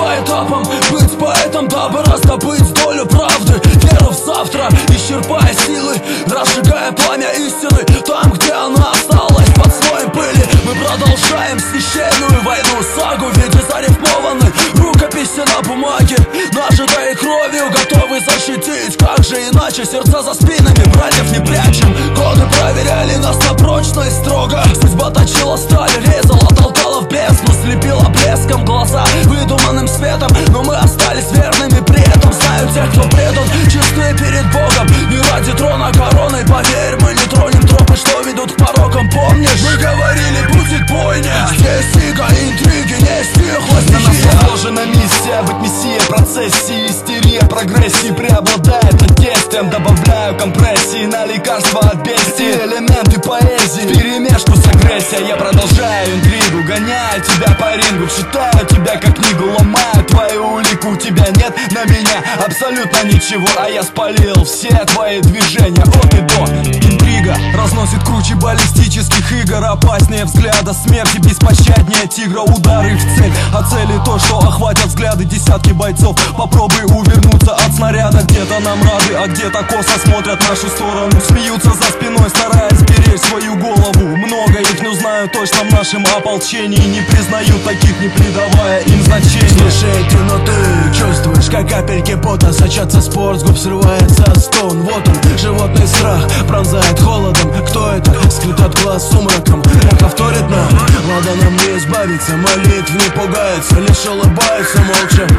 по этапам, быть поэтом, дабы раздобыть долю правды. Веру в завтра, исчерпая силы, разжигая пламя истины там, где она осталась под слоем пыли. Мы продолжаем священную войну, сагу в виде зарифмованной рукописи на бумаге, нажитой кровью, готовы защитить. Как же иначе, сердца за спинами братьев не прячем. Годы проверяли нас на прочность строго. Судьба точила сталь, резала, толкала в бездну, слепила блеском глаза выдуманным светом. Но мы остались верными при этом. Знаю тех, кто предан, честны перед Богом. Не ради трона короны, поверь, мы не тронем тропы, что ведут к порокам. Помнишь, мы говорили, будет бойня. Здесь иго, интриги, не стихла стихия. На нас возложена миссия быть мессией процессии. Истерия прогрессии преобладает над действием. Добавляю компрессии на лекарства от бестии. Элементы поэзии вперемешку с агрессией. Я продолжаю интригу, гоняю тебя по рингу, читаю тебя как книгу, ломаю твою улику. У тебя нет на меня абсолютно ничего, а я спалил все твои движения от и до. Интрига разносит круче баллистических игр, опаснее взгляда смерти, беспощаднее тигра. Удары в цель, а цели то, что охватят взгляды десятки бойцов. Попробуй увернуться от снаряда. Где-то нам рады, а где-то косо смотрят в нашу сторону. Смеются за спиной, стараясь беречь свою голову. Много их, но знаю точно в нашем ополчении не признают таких, не придавая им значения. Слушайте, но ты чувствуешь, как капельки пота сочатся с пор, с губ срывается стон. Вот он, животный страх, пронзает холодом. Кто это? Скрыт от глаз сумраком. Эхо вторит нам, ладно, нам не избавиться. Молитв не пугается, лишь улыбается молча.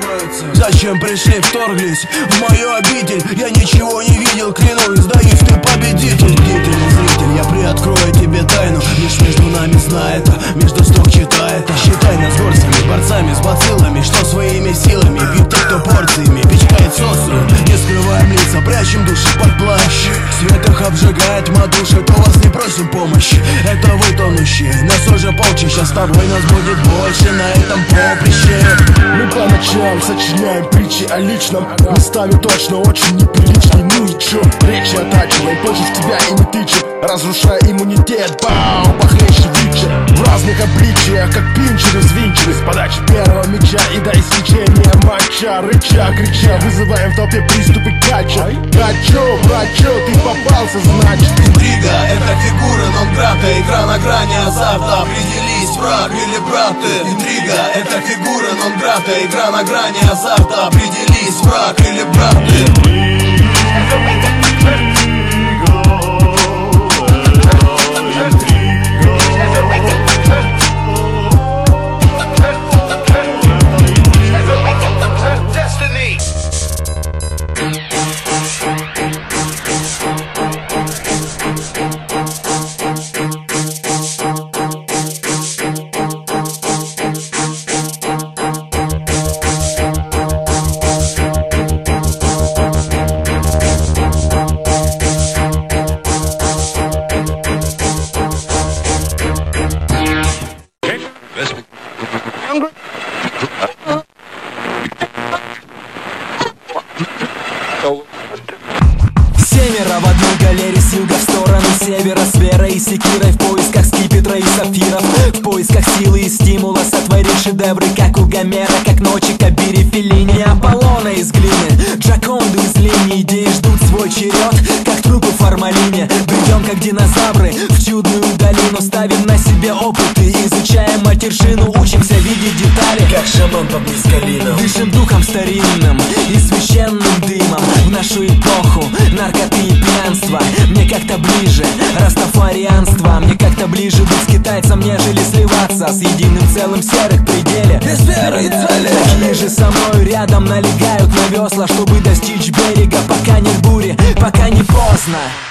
Зачем пришли, вторглись в мою обитель? Я ничего не видел, клянусь, сдаюсь, ты победитель. Бдительный зритель, я приоткрою тебе тайну. Лишь между нами знает, между строк читает. Считай нас горцами, борцами с бациллами, что своими силами бьют те, кто порциями пичкает социум. Не скрываем лица, прячем души под плащ. Свет их обжигает, тьма душит, у вас не просим помощи. Это вы тонущие, нас уже полчища. С тобой нас будет больше на этом поприще. Мы по ночам сочиняем притчи о личном. Местами точно очень неприличный. Ну и чё, речи оттачиваем, против тебя и не тычем, разрушая иммунитет, бау, похлеще вича. В разных обличиях, как пинчеры взвинчены. С подачи первого мяча и до истечения матча. Рыча, крича, вызываем в толпе приступы кача. Брачо, ты попался, значит. Интрига — это фигура нон-грата, игра на грани азарта. Определись, враг или брат ты. Интрига — это фигура нон-грата, игра на грани азарта. Определись, враг или брат ты. Семеро в одной галере с юга в сторону севера, с верой и секирой в поисках скипетра и сапфиров, в поисках силы и стимула сотворить шедевры, как у Гомера, как ночи Кабири, Феллини, Аполлона из глины, Джоконду из линии. Идеи ждут свой черед, как трупы в формалине. Бредем как динозавры в чудную долину, ставим на себе опыты, изучаем матершину, учимся видеть детали, как шаман под мискалином. Дышим духом старинным и священным дымом в нашу эпоху наркоты и пьянства. Мне как-то ближе растафарианство, мне как-то ближе быть с китайцем, нежели сливаться с единым целым в серых пределе. Без веры и цели. Такие же со мной рядом налегают на весла, чтобы достичь берега, пока нет бури, пока не поздно.